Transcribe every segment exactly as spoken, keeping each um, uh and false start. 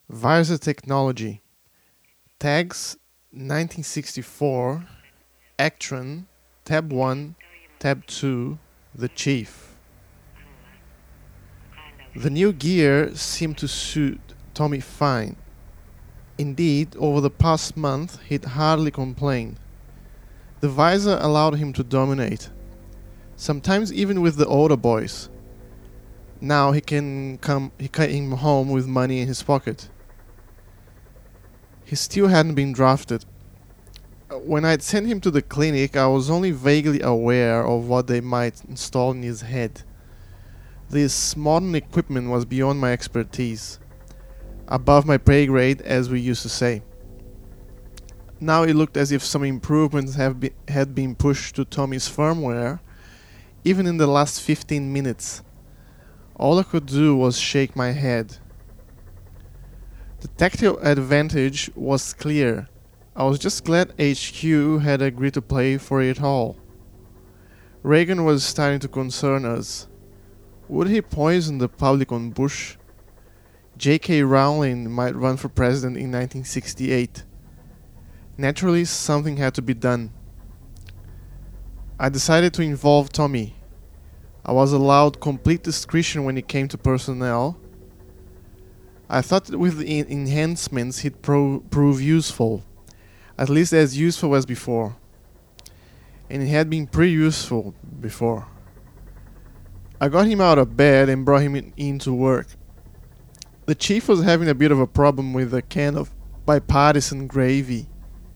Visor Technology. Tags nineteen sixty-four, Actron, Tab one, Tab two, The Chief. The new gear seemed to suit Tommy fine. Indeed, over the past month, he'd hardly complained. The visor allowed him to dominate, sometimes even with the older boys. Now he can come he came home with money in his pocket. He still hadn't been drafted. When I'd sent him to the clinic, I was only vaguely aware of what they might install in his head. This modern equipment was beyond my expertise, above my pay grade, as we used to say. Now it looked as if some improvements have be, had been pushed to Tommy's firmware, even in the last fifteen minutes. All I could do was shake my head. The tactile advantage was clear. I was just glad H Q had agreed to pay for it all. Reagan was starting to concern us. Would he poison the public on Bush? J K. Rowling might run for president in nineteen sixty-eight. Naturally, something had to be done. I decided to involve Tommy. I was allowed complete discretion when it came to personnel. I thought that with the enhancements he'd pro- prove useful, at least as useful as before. And he had been pretty useful before. I got him out of bed and brought him in, in to work. The chief was having a bit of a problem with a can of bipartisan gravy.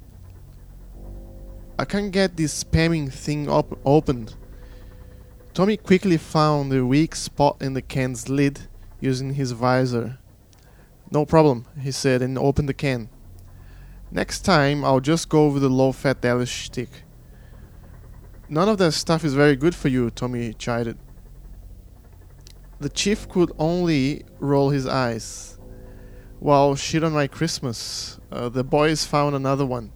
I can't get this spamming thing op- opened. Tommy quickly found the weak spot in the can's lid using his visor. No problem, he said, and opened the can. Next time, I'll just go with the low-fat deli stick. None of that stuff is very good for you, Tommy chided. The chief could only roll his eyes. Well, shit on my Christmas. Uh, the boys found another one.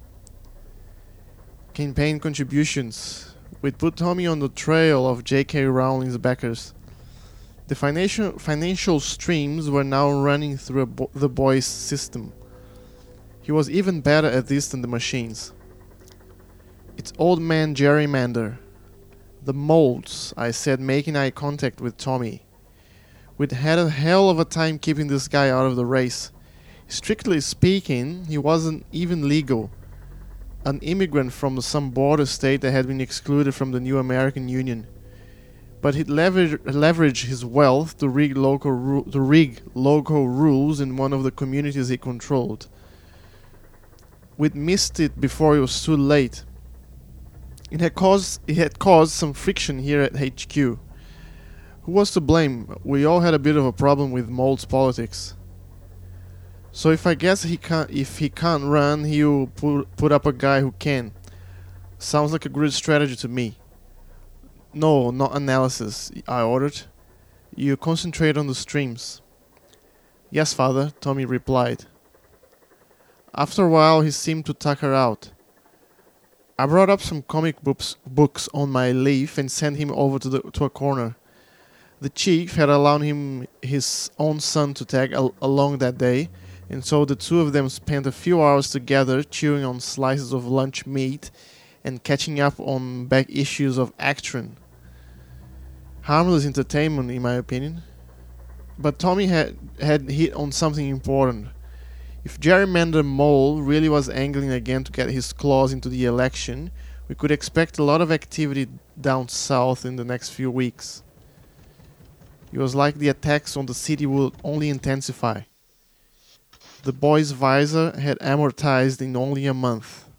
Campaign contributions. We'd put Tommy on the trail of J K. Rowling's backers. The financial financial streams were now running through bo- the boy's system. He was even better at this than the machines. It's old man gerrymander. The molds, I said, making eye contact with Tommy. We'd had a hell of a time keeping this guy out of the race. Strictly speaking, he wasn't even legal. An immigrant from some border state that had been excluded from the new American Union. But he'd leverage, leverage his wealth to rig local ru- to rig local rules in one of the communities he controlled. We'd missed it before it was too late. It had caused it had caused some friction here at H Q. Who was to blame? We all had a bit of a problem with Mold's politics. So if I guess he can't, if he can't run, he'll put put up a guy who can. Sounds like a good strategy to me. No, not analysis, I ordered. You concentrate on the streams. Yes, father, Tommy replied. After a while, he seemed to tucker out. I brought up some comic books, books on my leaf and sent him over to the to a corner. The chief had allowed him his own son to tag al- along that day, and so the two of them spent a few hours together chewing on slices of lunch meat and catching up on back issues of Actron. Harmless entertainment, in my opinion. But Tommy had, had hit on something important. If Gerrymander Mole really was angling again to get his claws into the election, we could expect a lot of activity down south in the next few weeks. It was like the attacks on the city would only intensify. The boy's visor had amortized in only a month.